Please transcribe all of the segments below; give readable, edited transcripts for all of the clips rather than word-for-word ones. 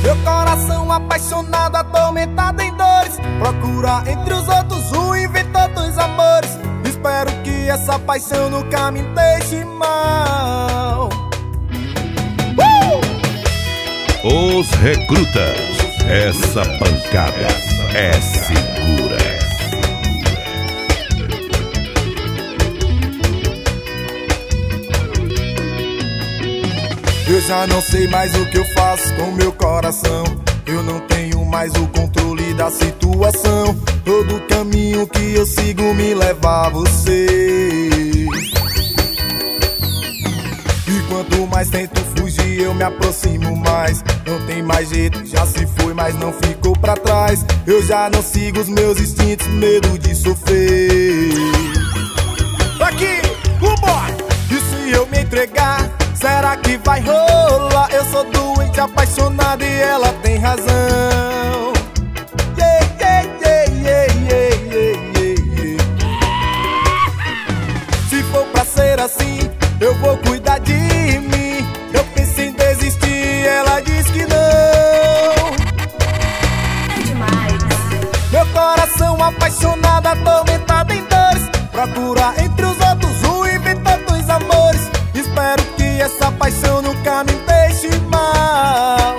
Meu coração apaixonado, atormentado em dores, procura entre os outros o inventor dos amores. Espero que essa paixão nunca me deixe mal. Os Recrutas, essa pancada é segura. Eu já não sei mais o que eu faço com meu coração. Eu não tenho mais o controle da situação. Todo caminho que eu sigo me leva a você. E quanto mais tento fugir, eu me aproximo mais. Não tem mais jeito, já se foi, mas não ficou pra trás. Eu já não sigo os meus instintos, medo de sofrer. Aqui, vambora! E se eu me entregar, será que vai rolar? Eu sou doente, apaixonado e ela tem razão. Yeah, yeah, yeah, yeah, yeah, yeah, yeah. Se for pra ser assim, eu vou cuidar de mim. Eu pensei em desistir, ela diz que não. É demais. Meu coração apaixonado, atormentado em dores, procura entre os outros o inventor dos amores. Espero que essa paixão nunca me deixe mal.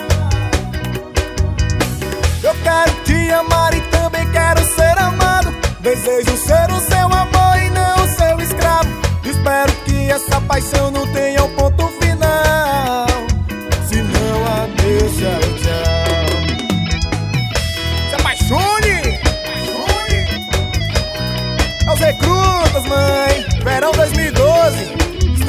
Eu quero te amar e também quero ser amado. Desejo ser o seu amor e não o seu escravo. Espero que essa paixão não tenha um ponto final. Se não, adeus, tchau, tchau. Se apaixone! É os Recrutas, mãe. Verão 2012.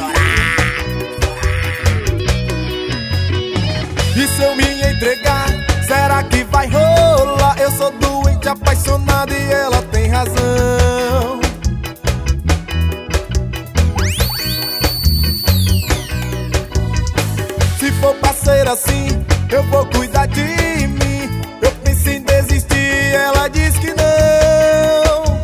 E se eu me entregar, será que vai rolar? Eu sou doente, apaixonado e ela tem razão. Se for pra ser assim, eu vou cuidar de mim. Eu pensei em desistir, ela diz que não.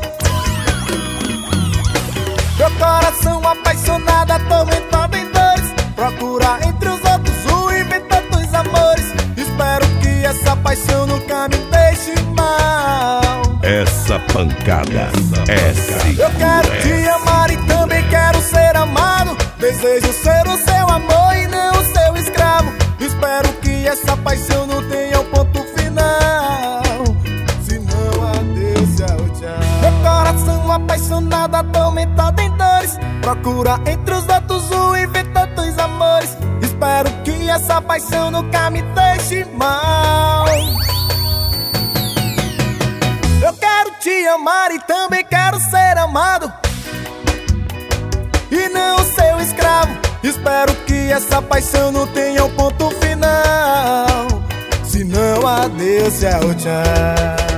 Meu coração apaixonado, atormentado em dores, procura entre os outros o inventor dos amores. Espero que essa paixão nunca me deixe mal. Essa pancada é segura. Eu quero te amar e também quero ser amado. Desejo ser o seu amor e não o seu escravo. Espero que essa paixão não tenha um ponto final. Se não, adeus, tchau, tchau. Meu coração apaixonado, atormentado em dores, procura entre os outros o inventor dos amores. Espero que essa paixão nunca me deixe mal. Eu quero te amar e também quero ser amado e não o seu escravo. Espero que essa paixão não tenha um ponto final. Se não, adeus, tchau, tchau.